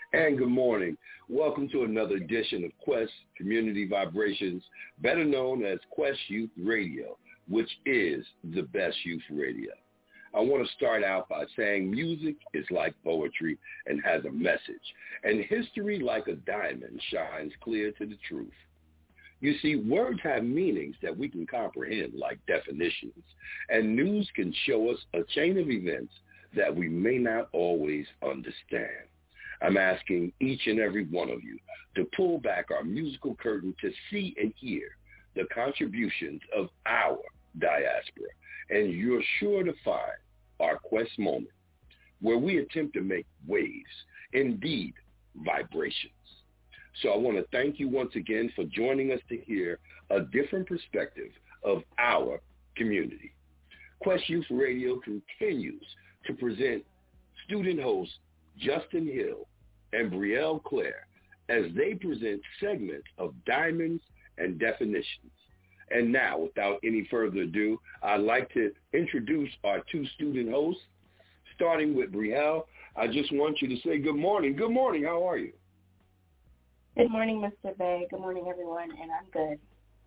and good morning. Welcome to another edition of Quest Community Vibrations, better known as Quest Youth Radio, which is the best youth radio. I want to start out by saying music is like poetry and has a message, and history, like a diamond, shines clear to the truth. You see, words have meanings that we can comprehend, like definitions, and news can show us a chain of events that we may not always understand. I'm asking each and every one of you to pull back our musical curtain to see and hear the contributions of our diaspora, and you're sure to find our Quest moment, where we attempt to make waves, indeed vibrations. So I want to thank you once again for joining us to hear a different perspective of our community. Quest Youth Radio continues to present student hosts Justin Hill and Brielle Claire as they present segments of diamonds and definitions. And now, without any further ado, I'd like to introduce our two student hosts, starting with Brielle. I just want you to say good morning. Good morning. How are you? Good morning, Mr. Bay. Good morning, everyone, and I'm good.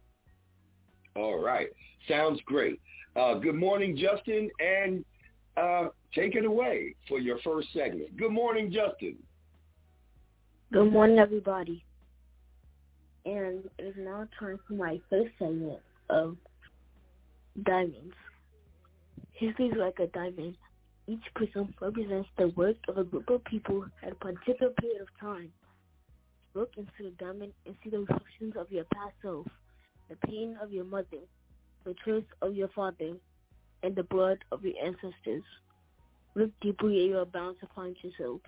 All right. Sounds great. Good morning, Justin, and take it away for your first segment. Good morning, Justin. Good morning, everybody. And it is now time for my first segment of diamonds. History is like a diamond. Each prism represents the work of a group of people at a particular period of time. Look into the diamond and see the reflections of your past self, the pain of your mother, the truth of your father, and the blood of your ancestors. Look deeply and you are bound to find yourself.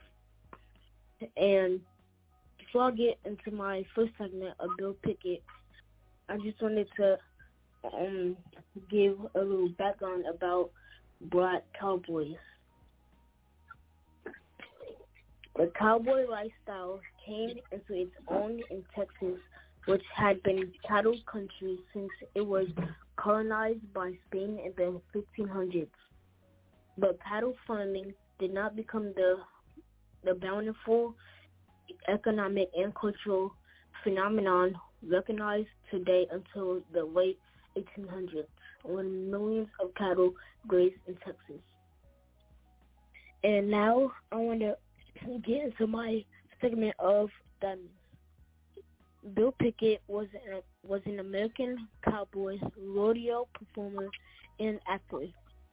And before I get into my first segment of Bill Pickett, I just wanted to give a little background about Black Cowboys. The cowboy lifestyle came into its own in Texas, which had been cattle country since it was colonized by Spain in the 1500s. But cattle farming did not become the bountiful economic and cultural phenomenon recognized today until the late 1800s, when millions of cattle grazed in Texas. And now I want to get into my segment of diamonds. Bill Pickett was an American cowboy, rodeo performer, and actor.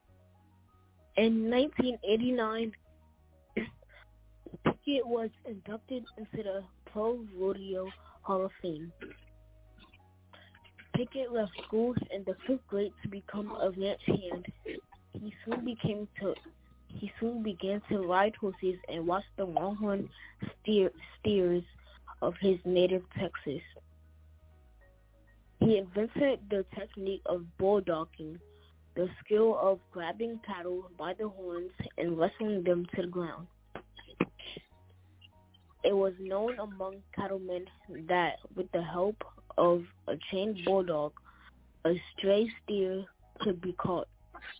In 1989, Pickett was inducted into the Pro Rodeo Hall of Fame. Pickett left school in the 5th grade to become a ranch hand. He soon began to ride horses and watch the longhorn steers of his native Texas. He invented the technique of bulldogging, the skill of grabbing cattle by the horns and wrestling them to the ground. It was known among cattlemen that with the help of a chained bulldog, a stray steer could be caught.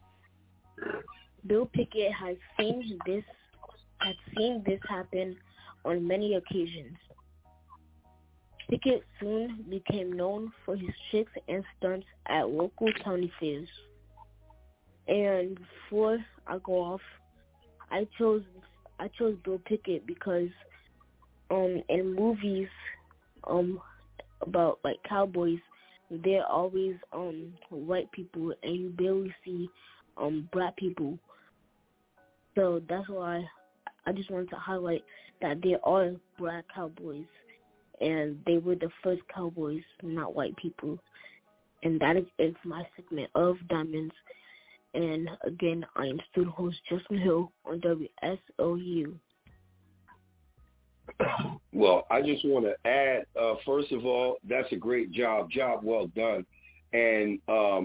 Bill Pickett has seen this happen on many occasions. Pickett soon became known for his tricks and stunts at local county fairs. And before I go off, I chose Bill Pickett because in movies about like cowboys, they're always white people and you barely see black people. So that's why I just wanted to highlight that there are black cowboys and they were the first cowboys, not white people. And that is my segment of Diamonds. And again, I am student host Justin Hill on WSOU. Well, I just want to add, first of all, that's a great job well done. And,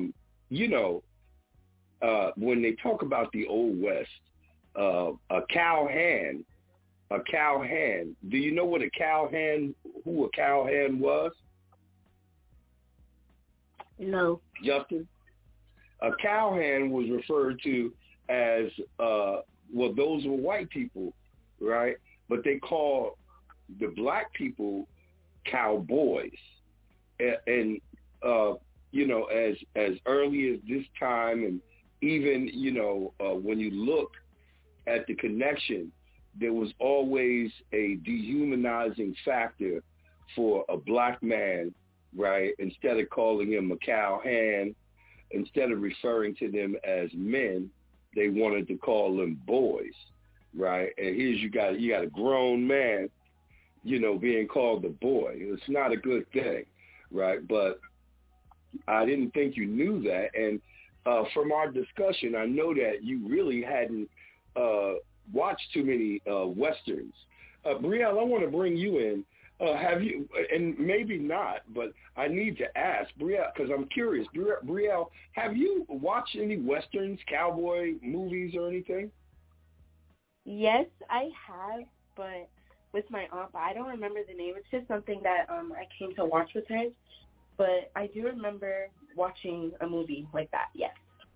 when they talk about the Old West, a cowhand, do you know who a cowhand was? No. Justin? A cowhand was referred to as, those were white people, right? But they call the black people cowboys, and as early as this time, and even when you look at the connection, there was always a dehumanizing factor for a black man, right? Instead of calling him a cowhand, instead of referring to them as men, they wanted to call them boys, right? And here's you got a grown man, being called a boy. It's not a good thing, right? But I didn't think you knew that. And from our discussion, I know that you really hadn't watched too many Westerns. Brielle, I want to bring you in. Have you, and maybe not, but I need to ask, Brielle, because I'm curious. Brielle, have you watched any Westerns, cowboy movies or anything? Yes, I have, but with my aunt, but I don't remember the name. It's just something that I came to watch with her. But I do remember watching a movie like that, yes.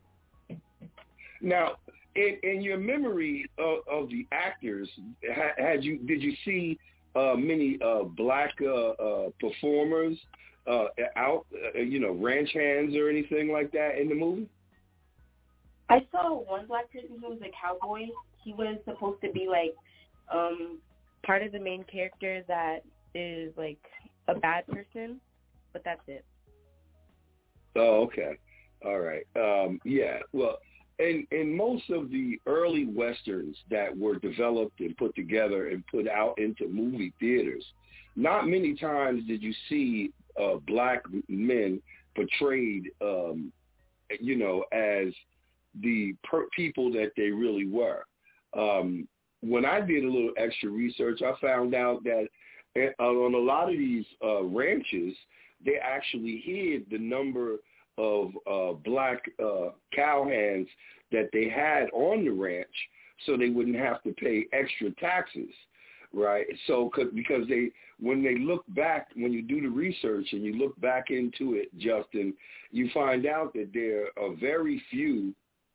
Now, in your memory of the actors, did you see many black performers out, ranch hands or anything like that in the movie? I saw one black person who was a cowboy. He was supposed to be like part of the main character that is like a bad person, but that's it. Oh, okay. All right. Yeah, well, in most of the early Westerns that were developed and put together and put out into movie theaters, not many times did you see black men portrayed, as the people that they really were. When I did a little extra research, I found out that on a lot of these ranches, they actually hid the number of black cowhands that they had on the ranch so they wouldn't have to pay extra taxes, right? So because when they look back, when you do the research and you look back into it, Justin, you find out that there are very few.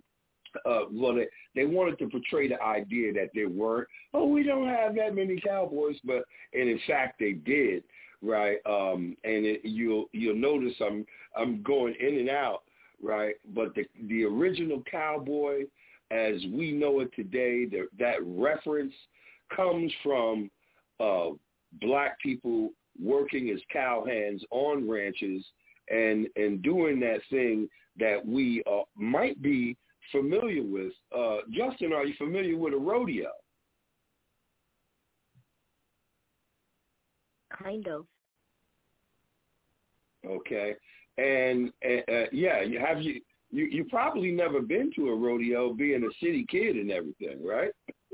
They wanted to portray the idea that there were, we don't have that many cowboys, and in fact they did, right? You'll notice I'm going in and out, right? But the original cowboy, as we know it today, that reference comes from black people working as cowhands on ranches and doing that thing that we might be familiar with. Justin, are you familiar with a rodeo? Kind of. Okay. And yeah, you probably never been to a rodeo, being a city kid and everything, right?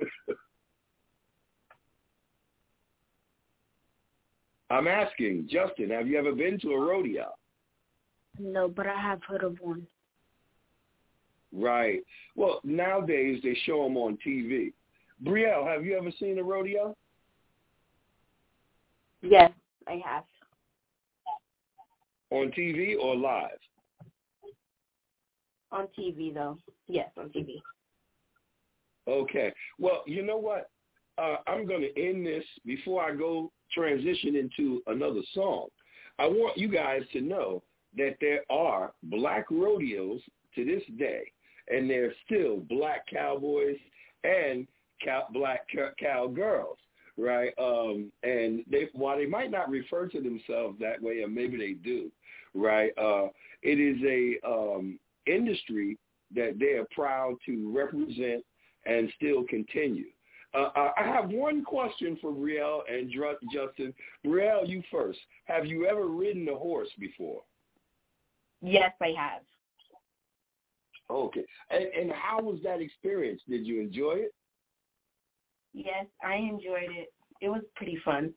I'm asking, Justin, have you ever been to a rodeo? No, but I have heard of one. Right. Well, nowadays they show them on TV. Brielle, have you ever seen a rodeo? Yes, I have. On TV or live? On TV, though. Yes, on TV. Okay. Well, you know what? I'm going to end this before I go transition into another song. I want you guys to know that there are black rodeos to this day, and there's still black cowboys and black cowgirls, right? And while they might not refer to themselves that way, or maybe they do, right? It is a industry that they are proud to represent and still continue. I have one question for Brielle and Justin. Brielle, you first. Have you ever ridden a horse before? Yes, I have. Okay. And how was that experience? Did you enjoy it? Yes, I enjoyed it. It was pretty fun.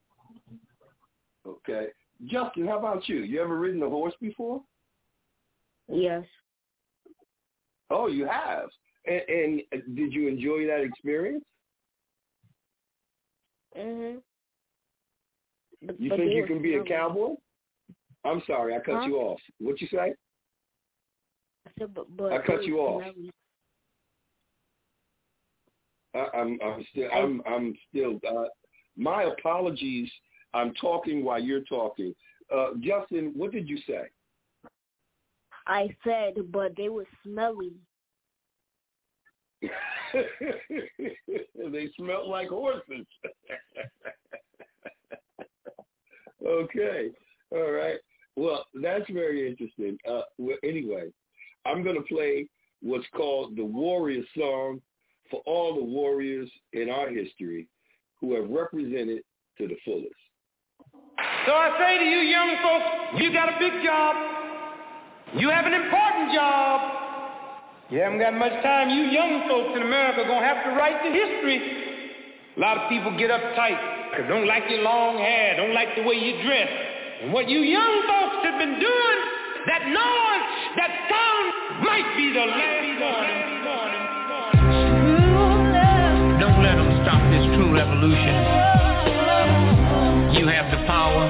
Okay. Justin, how about you? You ever ridden a horse before? Yes. Oh, you have? And did you enjoy that experience? Mhm. You think you can be a cowboy? I'm sorry, I cut you off. What'd you say? I said, but I cut you off. I'm still. My apologies. I'm talking while you're talking. Justin, what did you say? I said, but they were smelly. They smelled like horses. Okay. All right. Well, that's very interesting. Well, anyway, I'm going to play what's called the Warrior Song for all the warriors in our history who have represented to the fullest. So I say to you young folks, you got a big job. You have an important job. You haven't got much time. You young folks in America are going to have to write the history. A lot of people get uptight, don't like your long hair, don't like the way you dress. And what you young folks have been doing, that noise, that sound might be the last one. Don't let them stop this true revolution. You have the power.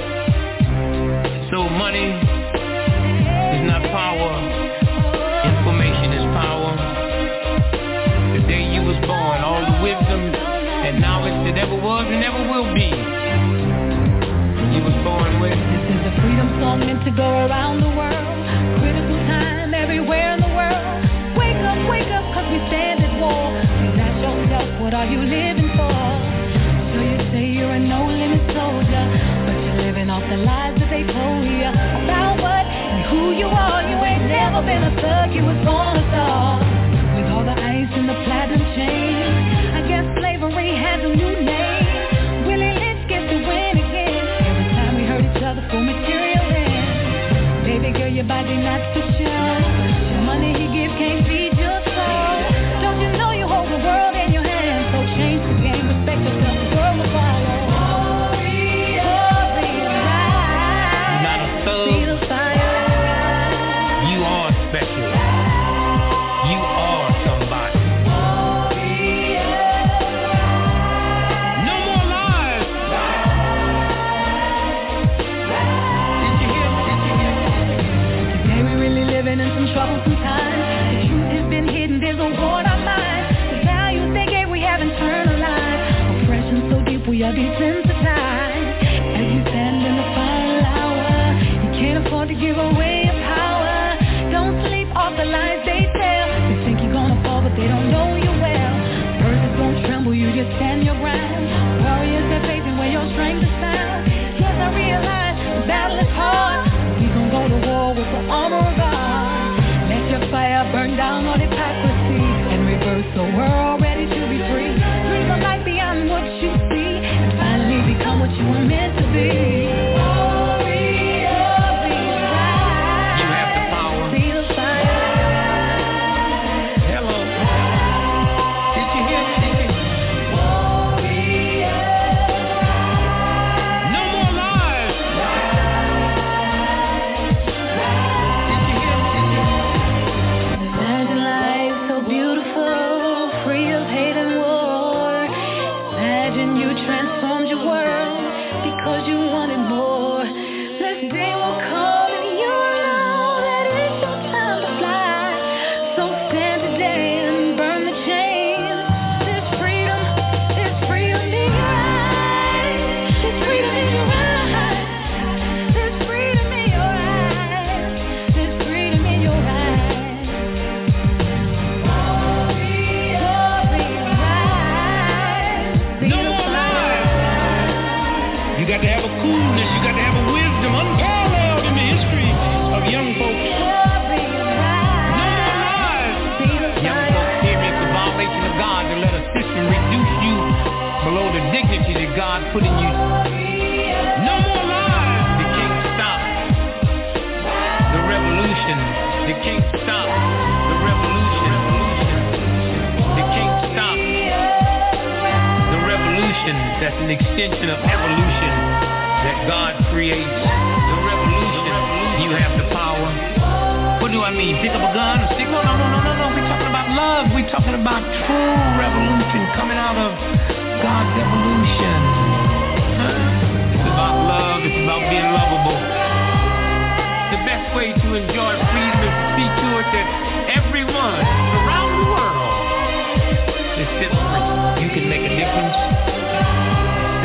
So money is not power. Information is power. The day you was born, all the wisdom and knowledge that ever was and ever will be, you was born with. This is a freedom song meant to go around the world. Critical time everywhere in the world. Wake up, cause we stand at war. Please ask yourself, what are you living for? So you say you're a no-limit soldier, but you're living off the lies that they told you about what and who you are. You ain't never been a thug, you was born a star. With all the ice and the platinum chain, I guess slavery has a new name. Willie Lynch gets to win again. Every time we hurt each other for material ends. Baby girl, your body not for sure. The money he gives can't feed your soul. Don't you know you hold the world in your hands? So change the game, respect yourself, the world will follow. Not a thug. You are special. You are somebody. No more lies. Did you hear? Today we really living in some troublesome times. The truth has been hidden, there's a war in our minds. The values they gave we have internalized. Oppression so deep we are desensitized. As we stand in the final hour, you can't afford to give away your power. Don't sleep off the lies they tell. They think you're gonna fall, but they don't know you well. Earth don't tremble, you just stand your ground. Warriors are facing where your strength is found. Yes, I realize the battle is hard. We gon' go to war with the armor of God. Let your fire burn down all hypocrisy and reverse the world, ready to be free. Dream a life beyond what you see and finally become what you were meant to be. You have the power. Feel the fire. Hello. Did you hear? No more lies. Did you hear? Imagine life so beautiful, free of hate and war. Imagine you transformed your world because you wanted more. This day will come and you'll know that it's your time to fly. So stand today and burn the chains. There's freedom in your eyes. There's freedom in your eyes. There's freedom in your eyes. There's freedom in your eyes. No more lies. You got to have a coolness, you got to have a wisdom unparalleled in the history of young folks. No more lies. Young folks, hear me, it's a violation of God to let a system reduce you below the dignity that God put in you. No more lies. They can't stop the revolution. They can't stop the revolution. They can't stop the revolution. That's an extension of evolution that God creates. The revolution. You have the power. What do I mean? Pick up a gun? Stick? No. We're talking about love. We're talking about true revolution coming out of God's evolution. It's about love. It's about being lovable. The best way to enjoy freedom is to see to it that everyone around the world is set free. You can make a difference.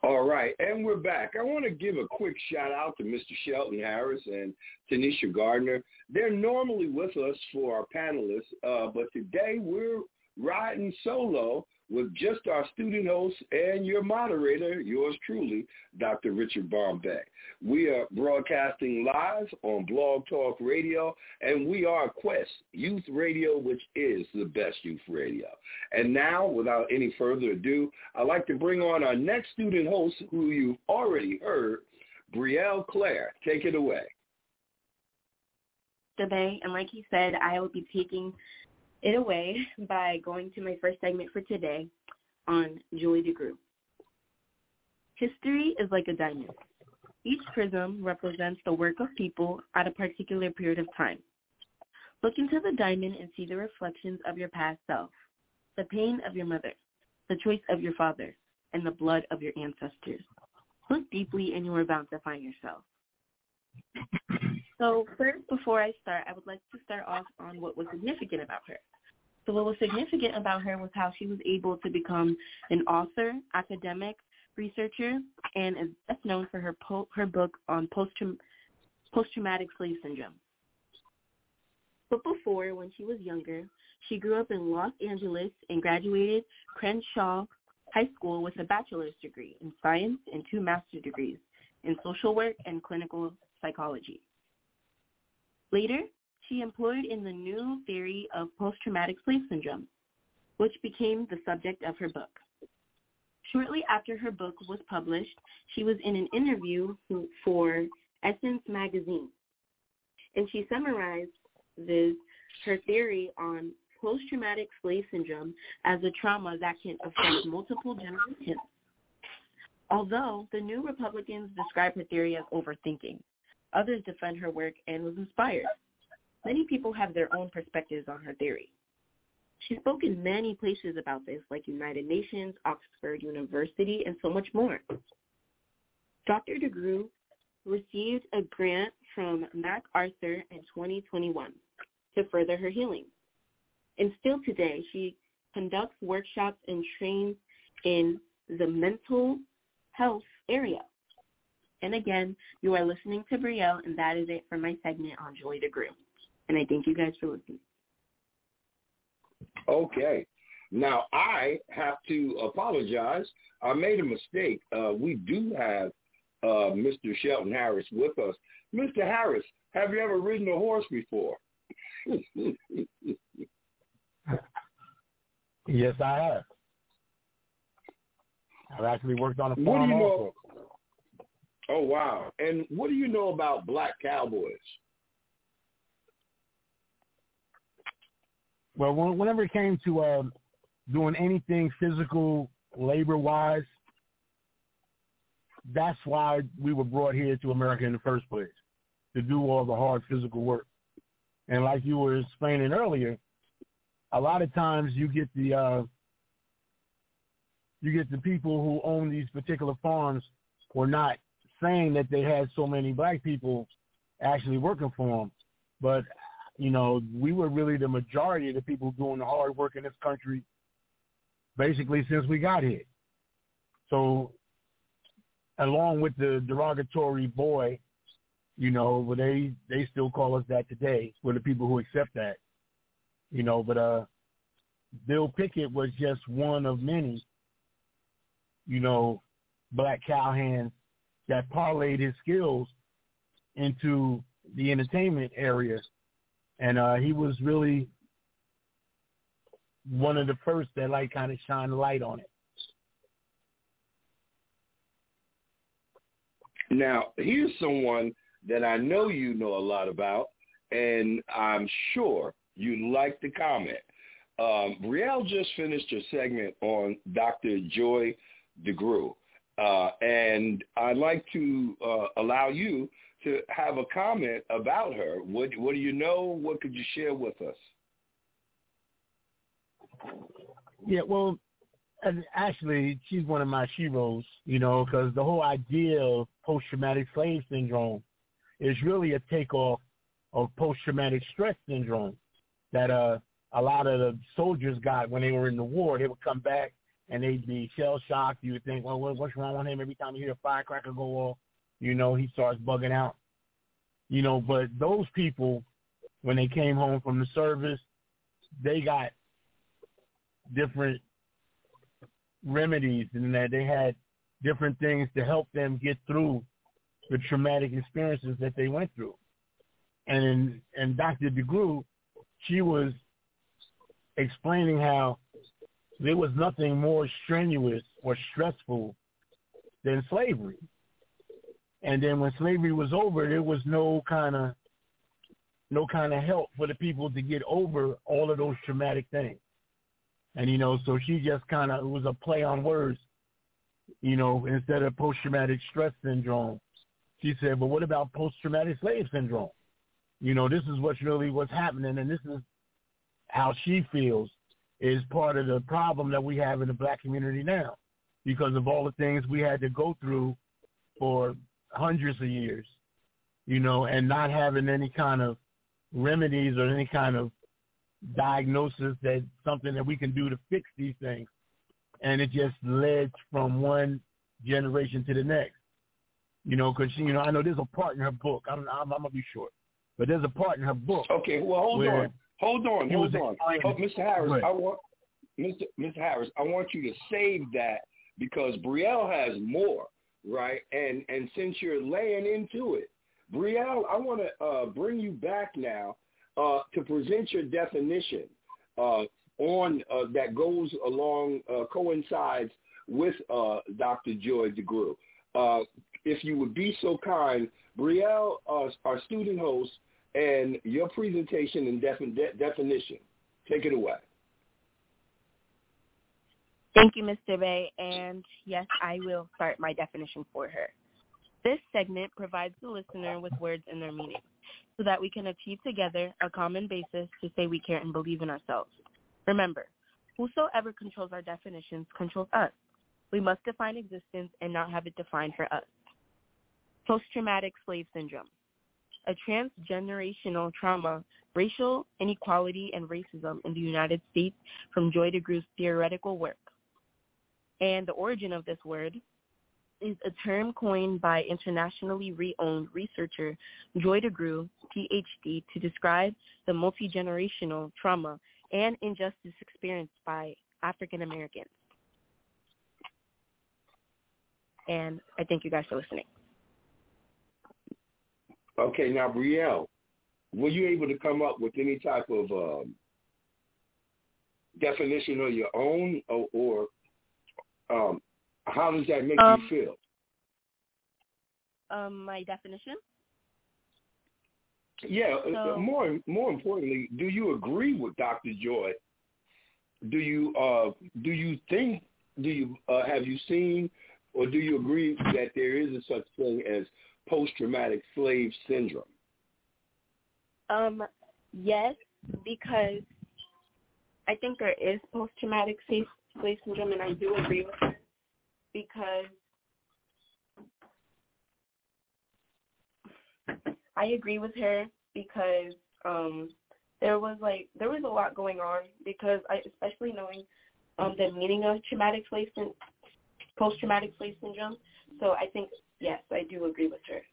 All right, and we're back. I want to give a quick shout out to Mr. Shelton Harris and Tanisha Gardner. They're normally with us for our panelists, but today we're riding solo with just our student host and your moderator, yours truly, Dr. Richard Bombeck. We are broadcasting live on Blog Talk Radio, and we are Quest Youth Radio, which is the best youth radio. And now, without any further ado, I'd like to bring on our next student host, who you've already heard, Brielle Claire. Take it away. Today, and like you said, I will be taking it away by going to my first segment for today on Julie DeGruy. History is like a diamond. Each prism represents the work of people at a particular period of time. Look into the diamond and see the reflections of your past self, the pain of your mother, the choice of your father, and the blood of your ancestors. Look deeply and you are bound to find yourself. So first, before I start, I would like to start off on what was significant about her. So what was significant about her was how she was able to become an author, academic, researcher, and is best known for her book on post-traumatic slave syndrome. But before, when she was younger, she grew up in Los Angeles and graduated Crenshaw High School with a bachelor's degree in science and 2 master's degrees in social work and clinical psychology. Later, she employed in the new theory of post-traumatic slave syndrome, which became the subject of her book. Shortly after her book was published, she was in an interview for Essence magazine, and she summarized her theory on post-traumatic slave syndrome as a trauma that can affect multiple generations. Although the New Republicans describe her theory as overthinking, others defend her work and was inspired. Many people have their own perspectives on her theory. She spoke in many places about this, like United Nations, Oxford University, and so much more. Dr. DeGruy received a grant from MacArthur in 2021 to further her healing. And still today, she conducts workshops and trains in the mental health area. And again, you are listening to Brielle, and that is it for my segment on Julie DeGruy. And I thank you guys for listening. Okay. Now, I have to apologize. I made a mistake. We do have Mr. Shelton Harris with us. Mr. Harris, have you ever ridden a horse before? Yes, I have. I've actually worked on a farm also. Oh, wow. And what do you know about black cowboys? Well, whenever it came to doing anything physical, labor-wise, that's why we were brought here to America in the first place, to do all the hard physical work. And like you were explaining earlier, a lot of times you get the people who own these particular farms were not saying that they had so many black people actually working for them, but you know, we were really the majority of the people doing the hard work in this country basically since we got here. So along with the derogatory boy, you know, but they still call us that today. We're the people who accept that, you know, but Bill Pickett was just one of many, you know, black cowhands that parlayed his skills into the entertainment area. And he was really one of the first that like kind of shined the light on it. Now, here's someone that I know you know a lot about, and I'm sure you'd like to comment. Brielle just finished her segment on Dr. Joy DeGruy, and I'd like to allow you to have a comment about her. What do you know? What could you share with us? Yeah, well, actually, she's one of my sheroes, you know, because the whole idea of post-traumatic slave syndrome is really a takeoff of post-traumatic stress syndrome that a lot of the soldiers got when they were in the war. They would come back and they'd be shell-shocked. You would think, well, what's wrong with him? Every time you hear a firecracker go off, he starts bugging out. But those people, when they came home from the service, they got different remedies and that they had different things to help them get through the traumatic experiences that they went through. And Dr. DeGruy, she was explaining how there was nothing more strenuous or stressful than slavery. And then when slavery was over, there was no kind of help for the people to get over all of those traumatic things. And, so she just it was a play on words, instead of post-traumatic stress syndrome. She said, but what about post-traumatic slave syndrome? This is what's happening, and this is how she feels is part of the problem that we have in the black community now because of all the things we had to go through for hundreds of years, and not having any kind of remedies or any kind of diagnosis that something that we can do to fix these things. And it just led from one generation to the next, because, I know there's a part in her book. I'm going to be short, but there's a part in her book. Okay, well, hold on. Mr. Harris, Mr. Harris, I want you to save that because Brielle has more, right? And since you're laying into it, Brielle, I want to bring you back now to present your definition on that goes along, coincides with Dr. Joy DeGruy. If you would be so kind, Brielle, our student host, and your presentation and definition. Take it away. Thank you, Mr. Bay. And yes, I will start my definition for her. This segment provides the listener with words and their meaning so that we can achieve together a common basis to say we care and believe in ourselves. Remember, whosoever controls our definitions controls us. We must define existence and not have it defined for us. Post-traumatic slave syndrome. A transgenerational trauma, racial inequality, and racism in the United States from Joy DeGruy's theoretical work. And the origin of this word is a term coined by internationally renowned researcher Joy DeGruy, Ph.D., to describe the multi-generational trauma and injustice experienced by African Americans. And I thank you guys for listening. Okay, now, Brielle, were you able to come up with any type of definition of your own, or how does that make you feel? My definition? Yeah, more importantly, do you agree with Dr. Joy? Do you think, have you seen, or do you agree that there is a such thing as post-traumatic slave syndrome? Yes, because I think there is post-traumatic slave syndrome, and I do agree with her because there was a lot going on because especially knowing the meaning of post-traumatic slave syndrome. So I think, yes, I do agree with her.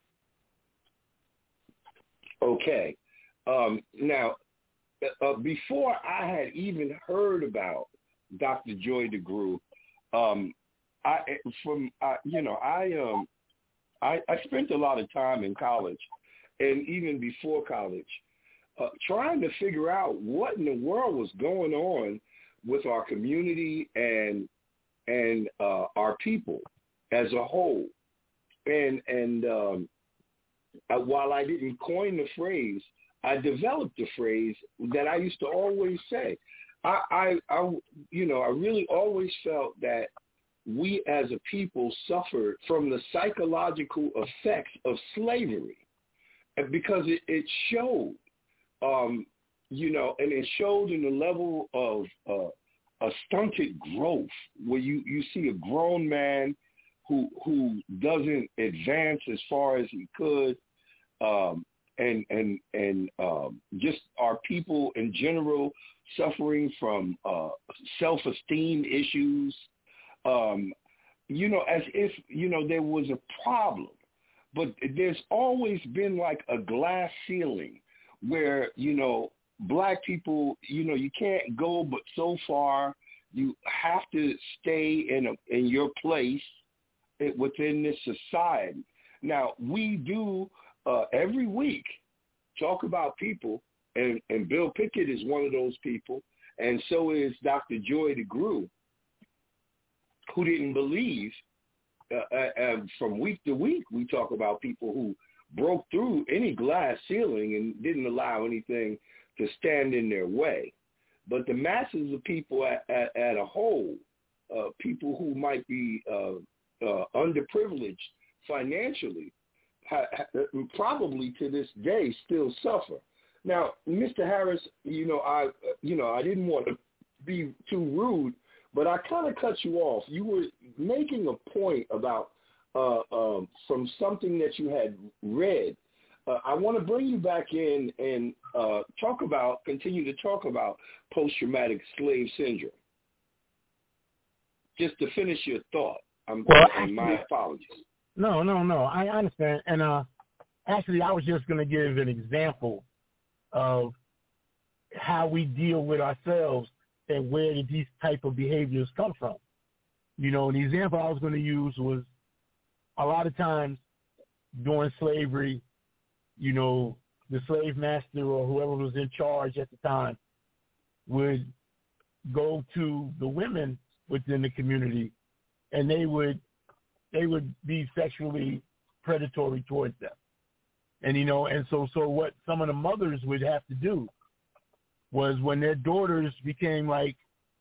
Okay. Now, before I had even heard about Dr. Joy DeGruy, I spent a lot of time in college, and even before college, trying to figure out what in the world was going on with our community and our people as a whole. And while I didn't coin the phrase, I developed a phrase that I used to always say. I really always felt that we as a people suffered from the psychological effects of slavery, because it showed, and it showed in the level of a stunted growth, where you see a grown man who doesn't advance as far as he could, and just our people in general suffering from self-esteem issues, as if, there was a problem. But there's always been like a glass ceiling where, black people, you can't go but so far. You have to stay in your place within this society. Now, we do every week talk about people, and Bill Pickett is one of those people, and so is Dr. Joy DeGruy, who didn't believe. From week to week, we talk about people who broke through any glass ceiling and didn't allow anything to stand in their way. But the masses of people at a whole, people who might be underprivileged financially, probably to this day still suffer. Now, Mr. Harris, I didn't want to be too rude, but I kind of cut you off. You were making a point about from something that you had read. I want to bring you back in and continue to talk about post-traumatic slave syndrome. Just to finish your thought. My apologies. No. I understand. And actually, I was just going to give an example of how we deal with ourselves and where these type of behaviors come from. The example I was going to use was a lot of times during slavery, the slave master or whoever was in charge at the time would go to the women within the community, and they would be sexually predatory towards them. And, and so what some of the mothers would have to do was when their daughters became like,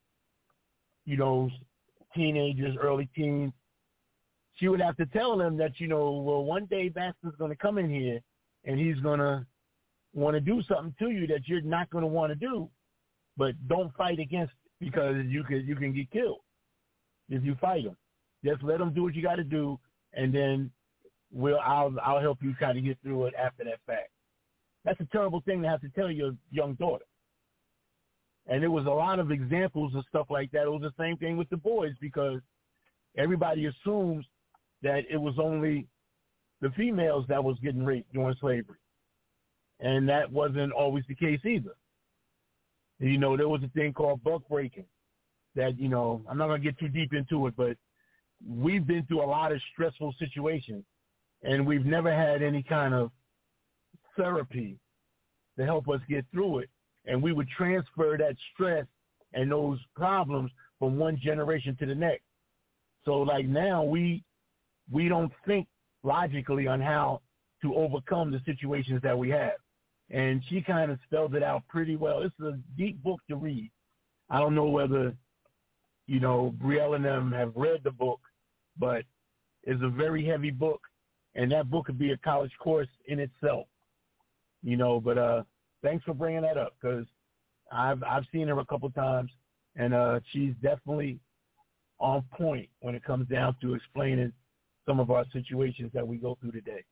teenagers, early teens, she would have to tell them that, well, one day Master's going to come in here and he's going to want to do something to you that you're not going to want to do, but don't fight against it because you can get killed if you fight him. Just let them do what you got to do, and then I'll help you kind of get through it after that fact. That's a terrible thing to have to tell your young daughter. And there was a lot of examples of stuff like that. It was the same thing with the boys because everybody assumes that it was only the females that was getting raped during slavery. And that wasn't always the case either. There was a thing called buck breaking that, I'm not going to get too deep into it, but we've been through a lot of stressful situations, and we've never had any kind of therapy to help us get through it. And we would transfer that stress and those problems from one generation to the next. So like now we don't think logically on how to overcome the situations that we have. And she kind of spelled it out pretty well. It's a deep book to read. I don't know whether, Brielle and them have read the book, but it's a very heavy book, and that book could be a college course in itself. But thanks for bringing that up because I've seen her a couple times, and she's definitely on point when it comes down to explaining some of our situations that we go through today.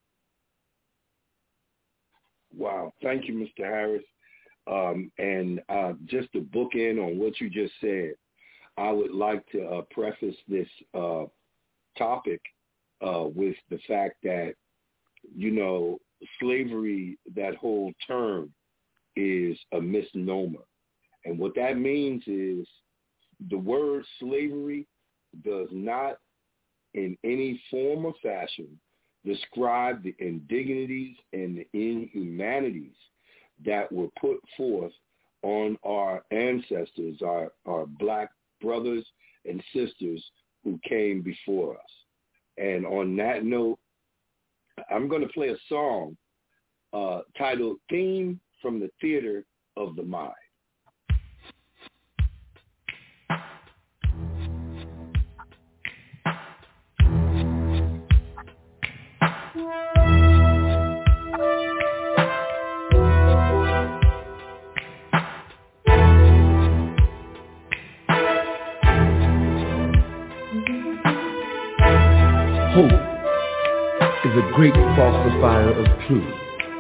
Wow. Thank you, Mr. Harris. And just to bookend on what you just said, I would like to preface this topic with the fact that, slavery, that whole term, is a misnomer. And what that means is the word slavery does not in any form or fashion describe the indignities and the inhumanities that were put forth on our ancestors, our black brothers and sisters who came before us. And on that note, I'm going to play a song titled Theme from the Theater of the Mind. Hope is a great falsifier of truth.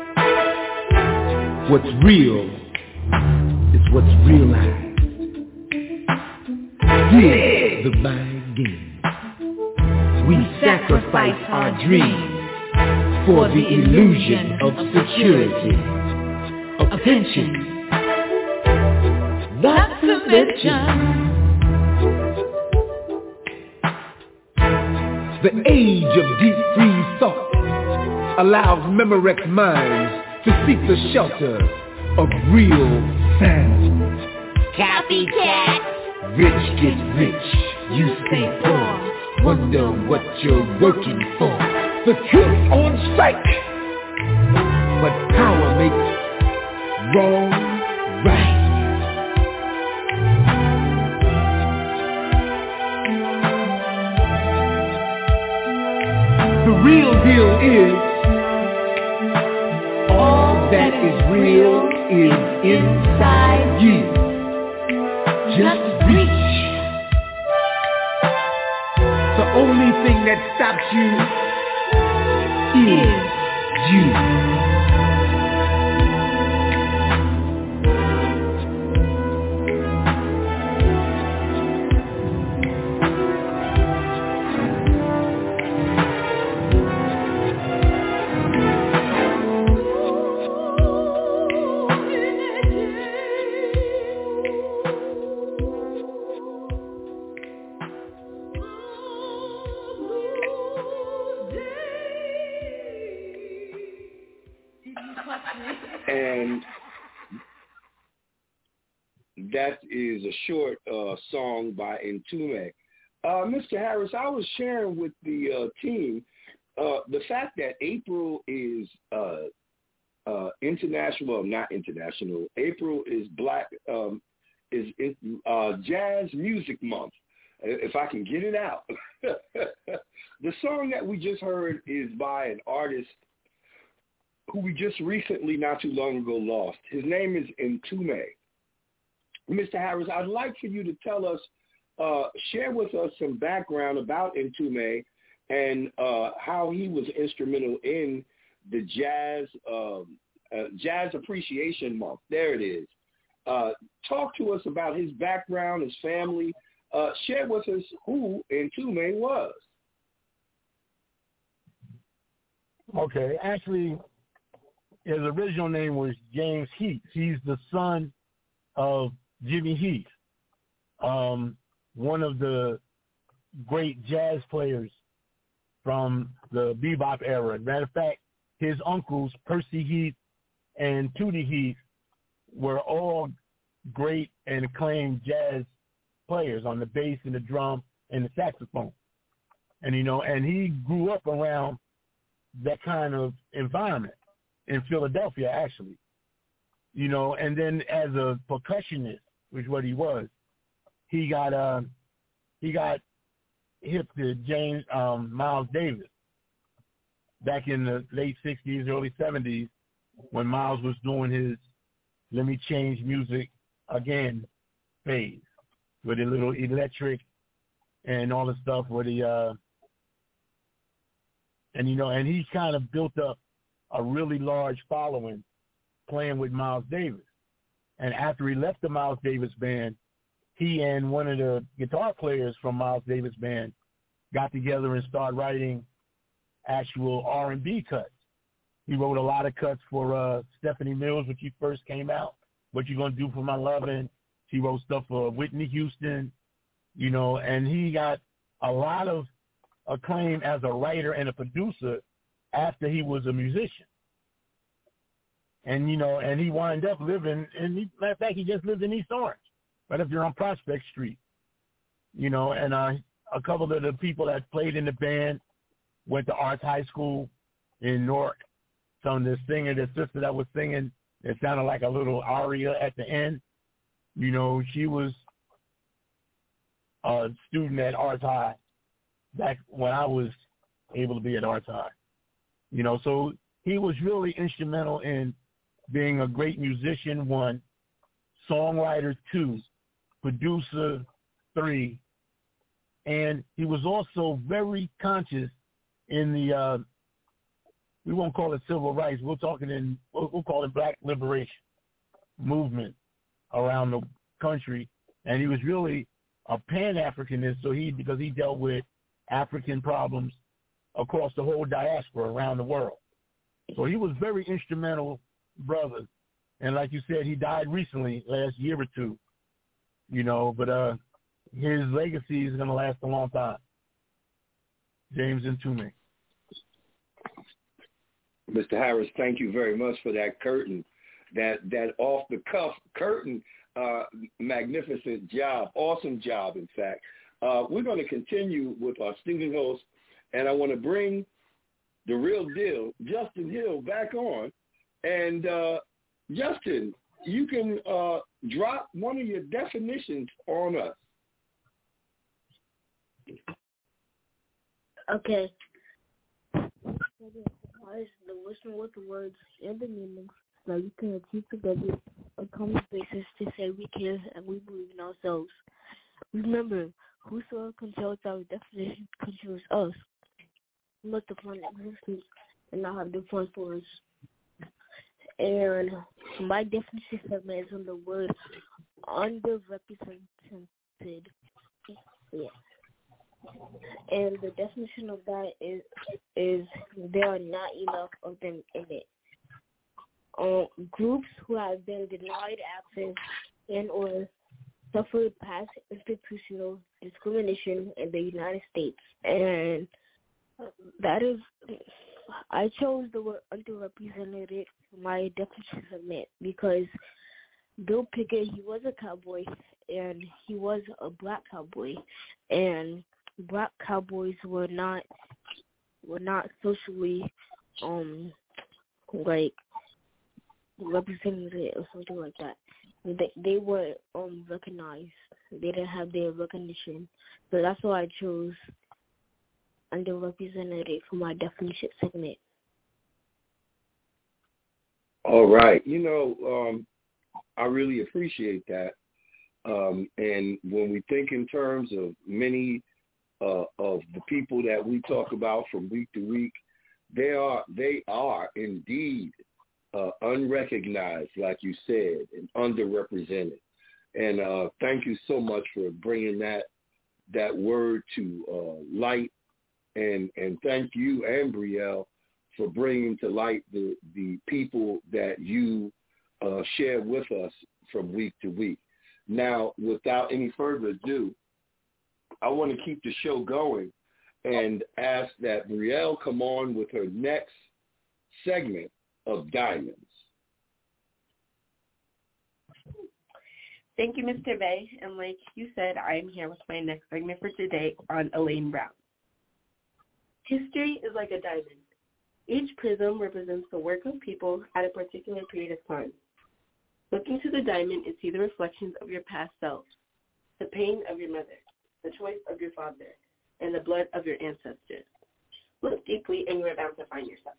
What's real is what's realized. Dig the mind gain. We sacrifice our dreams for the illusion of security, a pension, not to mention the age of deep free thought allows Memorex minds to seek the shelter of real sanity. Copycat. Rich get rich, you stay poor. Wonder what you're working for. The truth on strike, but power makes wrong right. The real deal is all that is real is inside you. Just reach. The only thing that stops you is you. And that is a short song by Ntume. Mr. Harris, I was sharing with the team the fact that April is international, not international. April is Jazz Music Month, if I can get it out. The song that we just heard is by an artist who we just recently, not too long ago, lost. His name is Ntume. Mr. Harris, I'd like for you to tell us, share with us some background about Ntume and how he was instrumental in the Jazz Appreciation Month. There it is. Talk to us about his background, his family. Share with us who Ntume was. Okay, actually, his original name was James Heath. He's the son of Jimmy Heath, one of the great jazz players from the bebop era. Matter of fact, his uncles, Percy Heath and Tootie Heath, were all great and acclaimed jazz players on the bass and the drum and the saxophone. And, and he grew up around that kind of environment in Philadelphia, actually, and then as a percussionist, which is what he was, he got hip to Miles Davis back in the late 60s, early 70s, when Miles was doing his "Let Me Change Music Again" phase with a little electric and all the stuff with the and he kind of built up a really large following playing with Miles Davis. And after he left the Miles Davis band, he and one of the guitar players from Miles Davis band got together and started writing actual R&B cuts. He wrote a lot of cuts for Stephanie Mills when she first came out, What You Gonna Do for My Lovin'. He wrote stuff for Whitney Houston, and he got a lot of acclaim as a writer and a producer after he was a musician. And, and he wound up living, matter of fact, he just lived in East Orange, right up there on Prospect Street. And a couple of the people that played in the band went to Arts High School in Newark. So the singer, the sister that was singing, it sounded like a little aria at the end. She was a student at Arts High back when I was able to be at Arts High. So he was really instrumental in being a great musician, 1, songwriter, 2, producer, 3, and he was also very conscious in the, we won't call it civil rights, we'll call it black liberation movement around the country, and he was really a Pan-Africanist, because he dealt with African problems across the whole diaspora around the world. So he was very instrumental brother. And like you said, he died recently, last year or two, but his legacy is going to last a long time. James Ntume. Mr. Harris, thank you very much for that curtain, that off-the-cuff curtain. Magnificent job, awesome job, in fact. We're going to continue with our student host, and I want to bring the real deal, Justin Hill, back on. And Justin, you can drop one of your definitions on us. Okay. The listen with the words and the meanings so you can achieve together a common basis to say we care and we believe in ourselves. Remember, whosoever controls our definition controls us. We must define existence and not have defined for us. And my definition segment is on the word underrepresented. Yeah. And the definition of that is there are not enough of them in it. Groups who have been denied access and or suffered past institutional discrimination in the United States. And that is, I chose the word underrepresented for my definition segment because Bill Pickett, he was a cowboy, and he was a black cowboy, and black cowboys were not socially like represented or something like that. They were recognized. They didn't have their recognition, so that's why I chose underrepresented for my definition segment. All right, I really appreciate that. And when we think in terms of many of the people that we talk about from week to week, they are indeed unrecognized, like you said, and underrepresented. And thank you so much for bringing that word to light. And thank you, Ambrielle, for bringing to light the people that you share with us from week to week. Now, without any further ado, I want to keep the show going and ask that Brielle come on with her next segment of Diamonds. Thank you, Mr. Bay. And like you said, I am here with my next segment for today on Elaine Brown. History is like a diamond. Each prism represents the work of people at a particular period of time. Look into the diamond and see the reflections of your past self, the pain of your mother, the choice of your father, and the blood of your ancestors. Look deeply and you are bound to find yourself.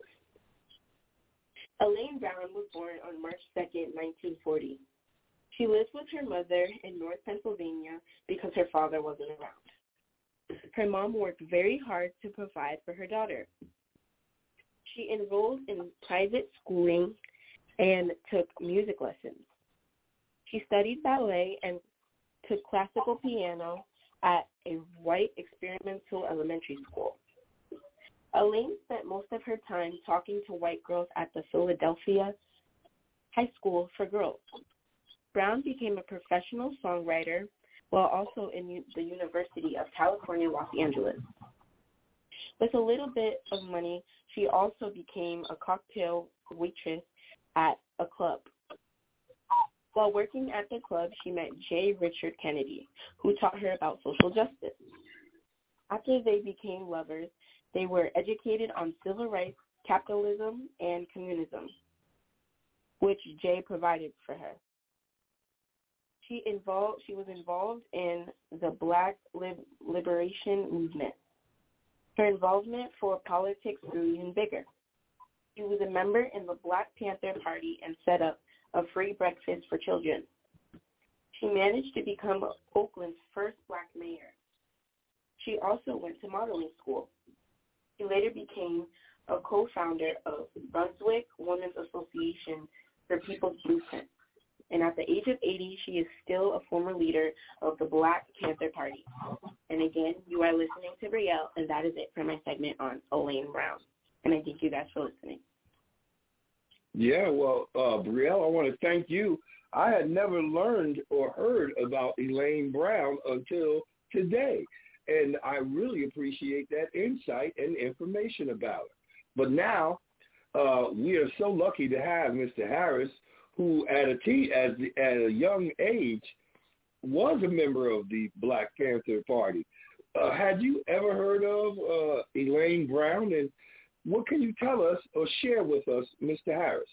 Elaine Brown was born on March 2nd, 1940. She lived with her mother in North Pennsylvania because her father wasn't around. Her mom worked very hard to provide for her daughter. She enrolled in private schooling and took music lessons. She studied ballet and took classical piano at a white experimental elementary school. Elaine spent most of her time talking to white girls at the Philadelphia High School for Girls. Brown became a professional songwriter while also in the University of California, Los Angeles. With a little bit of money, she also became a cocktail waitress at a club. While working at the club, she met J. Richard Kennedy, who taught her about social justice. After they became lovers, they were educated on civil rights, capitalism, and communism, which Jay provided for her. She was involved in the Black Liberation Movement. Her involvement for politics grew even bigger. She was a member in the Black Panther Party and set up a free breakfast for children. She managed to become Oakland's first Black mayor. She also went to modeling school. She later became a co-founder of Brunswick Women's Association for People's Blueprint. and at the age of 80, she is still a former leader of the Black Panther Party. And again, you are listening to Brielle, and that is it for my segment on Elaine Brown. And I thank you guys for listening. Yeah, well, Brielle, I want to thank you. I had never learned or heard about Elaine Brown until today, and I really appreciate that insight and information about it. But now we are so lucky to have Mr. Harris, who at a young age was a member of the Black Panther Party. Had you ever heard of Elaine Brown, and what can you tell us or share with us, Mr. Harris?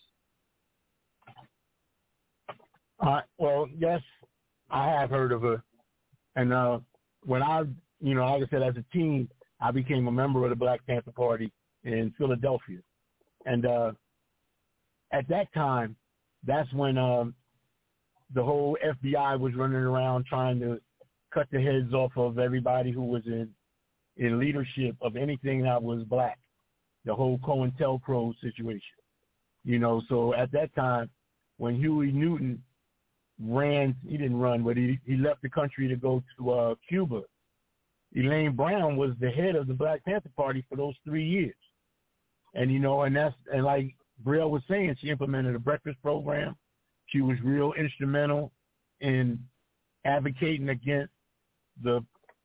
Well, yes, I have heard of her. And when I, like I said, as a teen, I became a member of the Black Panther Party in Philadelphia. And at that time, that's when the whole FBI was running around trying to cut the heads off of everybody who was in leadership of anything that was black, the whole COINTELPRO situation. So at that time, when Huey Newton he didn't run, but he left the country to go to Cuba, Elaine Brown was the head of the Black Panther Party for those 3 years. And, and like Brielle was saying, she implemented a breakfast program. She was real instrumental in advocating against the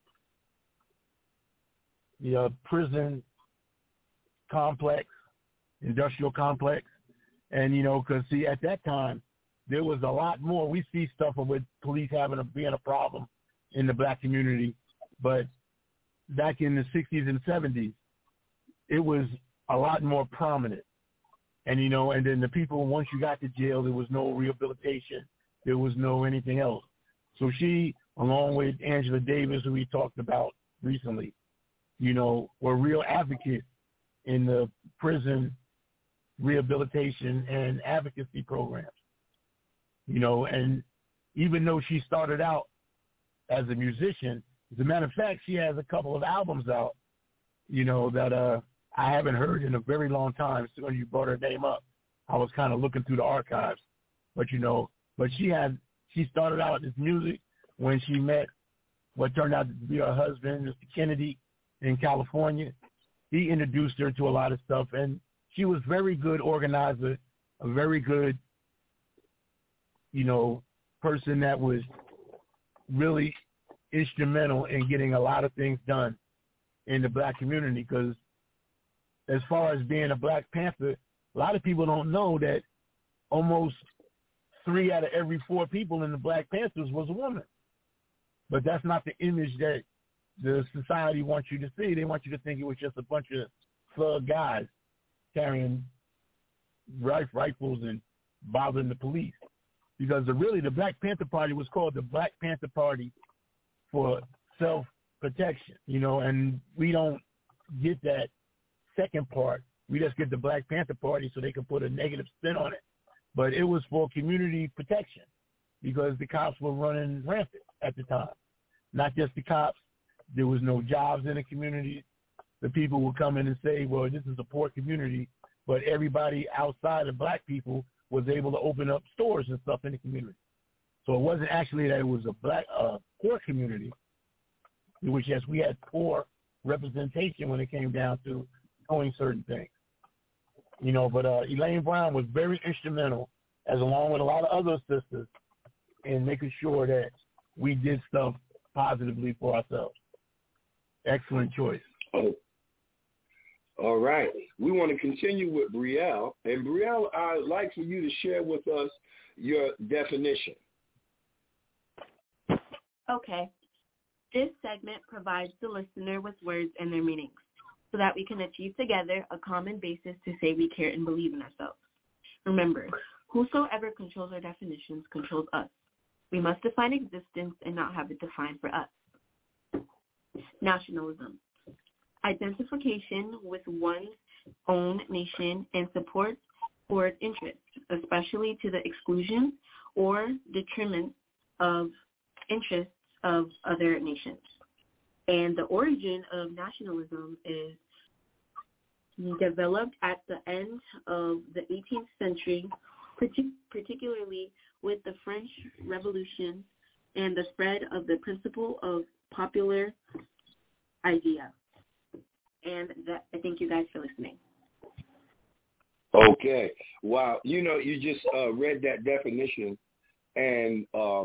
prison complex, industrial complex. And, because, see, at that time, there was a lot more. We see stuff with police being a problem in the black community. But back in the 60s and 70s, it was a lot more prominent. And, and then the people, once you got to jail, there was no rehabilitation. There was no anything else. So she, along with Angela Davis, who we talked about recently, were real advocates in the prison rehabilitation and advocacy programs. And even though she started out as a musician, as a matter of fact, she has a couple of albums out, that I haven't heard in a very long time. So when you brought her name up, I was kind of looking through the archives. But, but she started out this music when she met what turned out to be her husband, Mr. Kennedy, in California. He introduced her to a lot of stuff, and she was very good organizer, a very good, person that was really instrumental in getting a lot of things done in the black community. Because as far as being a Black Panther, a lot of people don't know that almost 3 out of every 4 people in the Black Panthers was a woman. But that's not the image that the society wants you to see. They want you to think it was just a bunch of thug guys carrying rifles and bothering the police. Because really the Black Panther Party was called the Black Panther Party for self-protection, and we don't get that second part. We just get the Black Panther Party so they can put a negative spin on it. But it was for community protection because the cops were running rampant at the time. Not just the cops. There was no jobs in the community. The people would come in and say, well, this is a poor community, but everybody outside of black people was able to open up stores and stuff in the community. So it wasn't actually that it was a black poor community. It was just we had poor representation when it came down to doing certain things. But Elaine Brown was very instrumental, as along with a lot of other sisters, in making sure that we did stuff positively for ourselves. Excellent choice. Oh. All right. We want to continue with Brielle. And Brielle, I'd like for you to share with us your definition. Okay. This segment provides the listener with words and their meanings so that we can achieve together a common basis to say we care and believe in ourselves. Remember, whosoever controls our definitions controls us. We must define existence and not have it defined for us. Nationalism. Identification with one's own nation and support for its interests, especially to the exclusion or detriment of interests of other nations. And the origin of nationalism is developed at the end of the 18th century, particularly with the French Revolution and the spread of the principle of popular idea. And that, I thank you guys for listening. Okay. Wow. You know, you just read that definition, and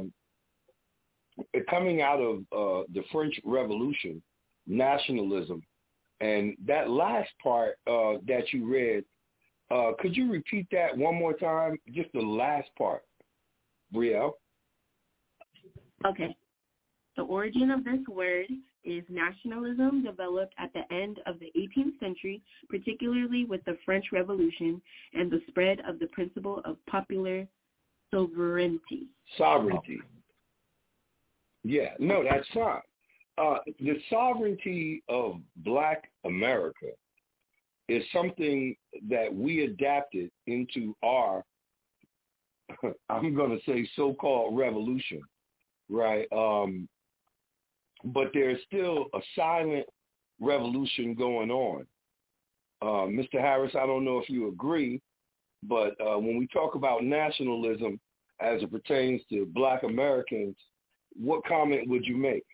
coming out of the French Revolution, nationalism, and that last part that you read, could you repeat that one more time? Just the last part, Brielle. Okay. The origin of this word is nationalism developed at the end of the 18th century, particularly with the French Revolution and the spread of the principle of popular sovereignty. Sovereignty. Yeah, no, that's fine. The sovereignty of Black America is something that we adapted into our, I'm going to say, so-called revolution, right? But there's still a silent revolution going on. Mr. Harris, I don't know if you agree, but when we talk about nationalism as it pertains to Black Americans, what comment would you make?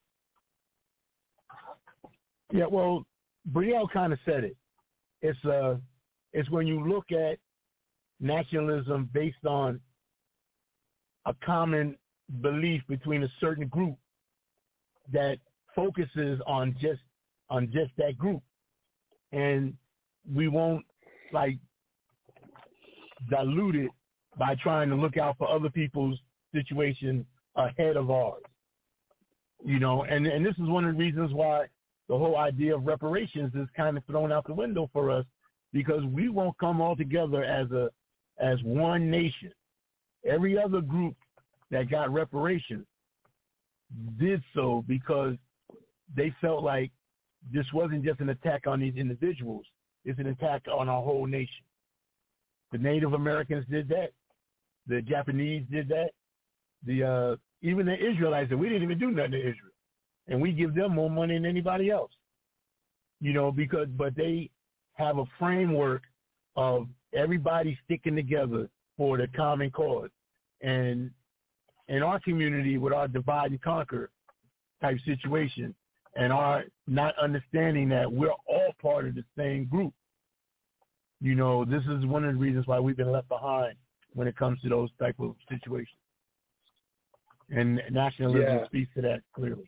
Yeah, well, Brielle kind of said it. It's when you look at nationalism based on a common belief between a certain group that focuses on just that group, and we won't like dilute it by trying to look out for other people's situation ahead of ours. You know, and this is one of the reasons why the whole idea of reparations is kind of thrown out the window for us, because we won't come all together as one nation. Every other group that got reparations did so because they felt like this wasn't just an attack on these individuals, it's an attack on our whole nation. The Native Americans did that. The Japanese did that. Even the Israelites, we didn't even do nothing to Israel. And we give them more money than anybody else. You know, but they have a framework of everybody sticking together for the common cause. And in our community, with our divide and conquer type situation, and our not understanding that we're all part of the same group, you know, this is one of the reasons why we've been left behind when it comes to those type of situations. And nationalism speaks to that clearly.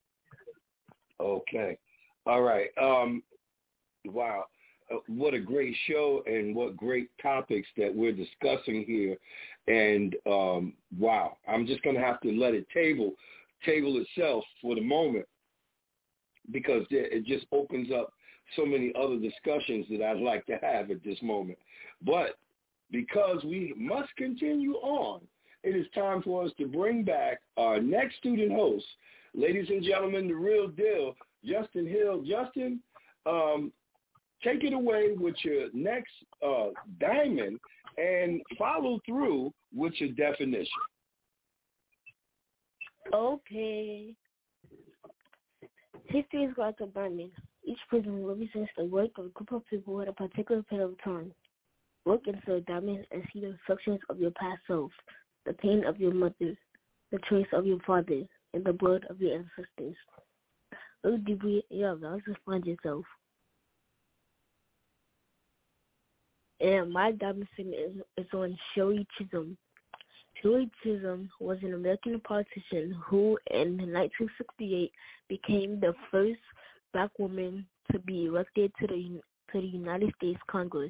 Okay. All right. Wow. What a great show, and what great topics that we're discussing here. And wow, I'm just going to have to let it table itself for the moment, because it just opens up so many other discussions that I'd like to have at this moment. But because we must continue on, it is time for us to bring back our next student host. Ladies and gentlemen, the real deal, Justin Hill. Justin, take it away with your next diamond and follow through with your definition. Okay. History is like a diamond. Each prism represents the work of a group of people at a particular period of time. Look into a diamond and see the reflections of your past self, the pain of your mother, the choice of your father, and the blood of your ancestors. Look deeply in your eyes to find yourself. And my diamond segment is on Shirley Chisholm. Shirley Chisholm was an American politician who, in 1968, became the first Black woman to be elected to the United States Congress.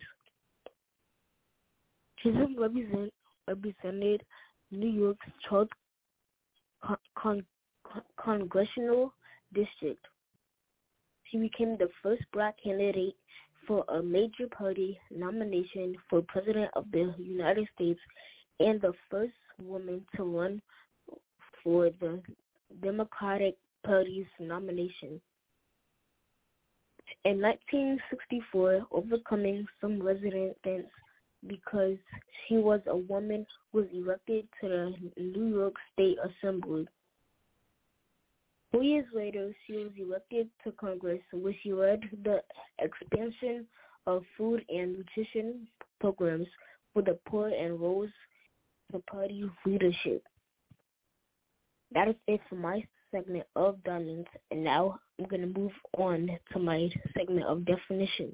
Chisholm represented New York's 12th congressional district. She became the first Black candidate for a major party nomination for President of the United States and the first woman to run for the Democratic Party's nomination. In 1964, overcoming some resistance because she was a woman, was elected to the New York State Assembly. 4 years later, she was elected to Congress, where she led the expansion of food and nutrition programs for the poor and rose to party leadership. That is it for my segment of diamonds, and now I'm going to move on to my segment of definitions.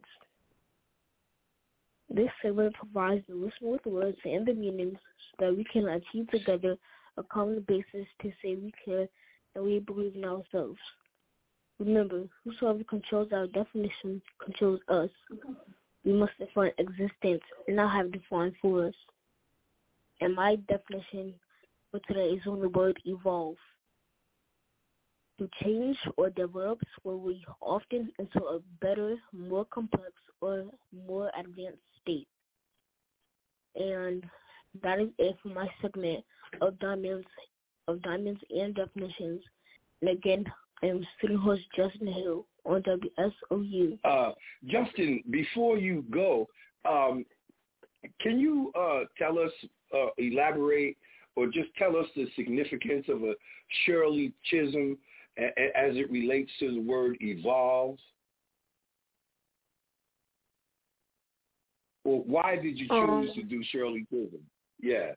This segment provides the listener with words and the meanings so that we can achieve together a common basis to say we care and we believe in ourselves. Remember, whosoever controls our definition controls us. We must define existence and not have defined for us. And my definition for today is on the word evolve. To change or develop slowly, often into a better, more complex, or more advanced state. And that is it for my segment of diamonds and definitions. And again, I am student host Justin Hill on WSOU. Justin, before you go, can you tell us, elaborate, or just tell us the significance of a Shirley Chisholm as it relates to the word evolve? Well, why did you choose to do Shirley Chisholm? Yeah.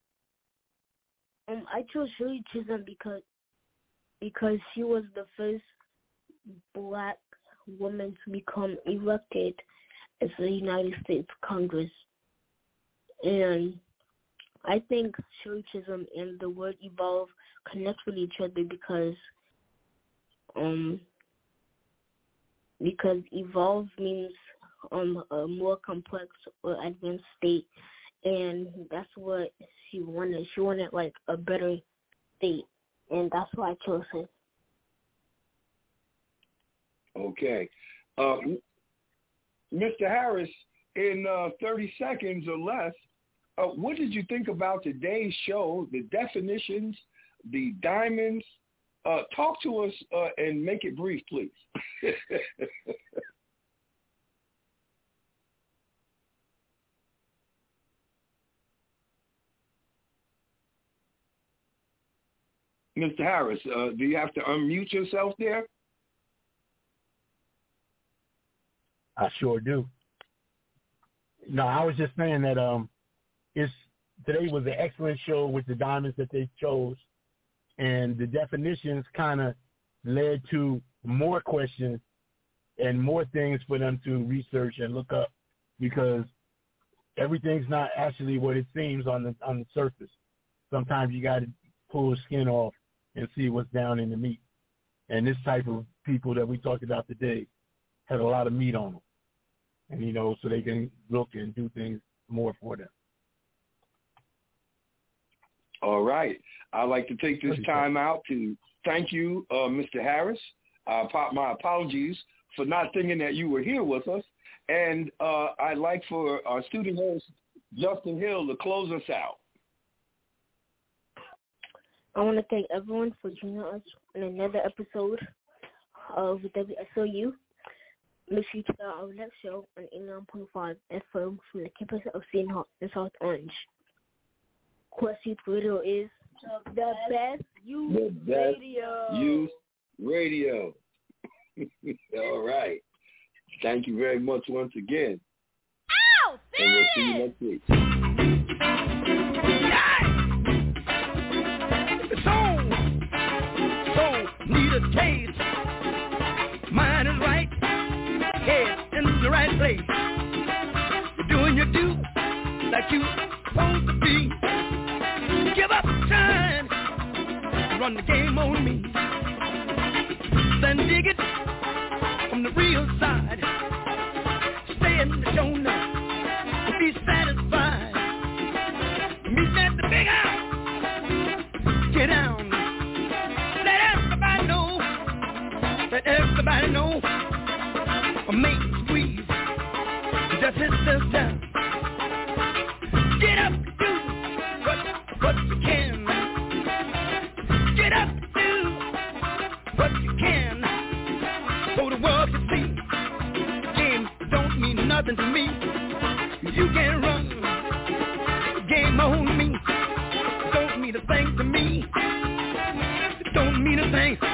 I chose Shirley Chisholm because she was the first black woman to become elected as the United States Congress. And I think Shirley Chisholm and the word evolve connect with each other because evolve means a more complex or advanced state, and that's what she wanted. She wanted like a better state, and that's why I chose it. Okay. Mr. Harris, in 30 seconds or less, what did you think about today's show, the definitions, the diamonds? Talk to us and make it brief, please. Mr. Harris, do you have to unmute yourself there? I sure do. No, I was just saying that today was an excellent show with the diamonds that they chose, and the definitions kind of led to more questions and more things for them to research and look up, because everything's not actually what it seems on the surface. Sometimes you got to pull the skin off and see what's down in the meat. And this type of people that we talked about today had a lot of meat on them. And, so they can look and do things more for them. All right. I'd like to take this time out to thank you, Mr. Harris. My apologies for not thinking that you were here with us. And I'd like for our student host, Justin Hill, to close us out. I want to thank everyone for joining us on another episode of WSOU. Make sure you check out our next show on 89.5 FM from the campus of Seton Hall in South Orange. Quest Youth Radio is the best youth radio. All right. Thank you very much once again. Ow! And we'll see you next week. Need a taste. Mind is right, head in the right place. You're doing your due like you supposed to be. Give up time, run the game on me. Then dig it from the real side. Stay in the show now and be satisfied. Meet me at the big house. Get down. Let everybody know a main squeeze just hit this down. Get up, do what you can. Get up, do what you can. So the world can see game don't mean nothing to me. You can't run game on me. Don't mean a thing to me. Don't mean a thing.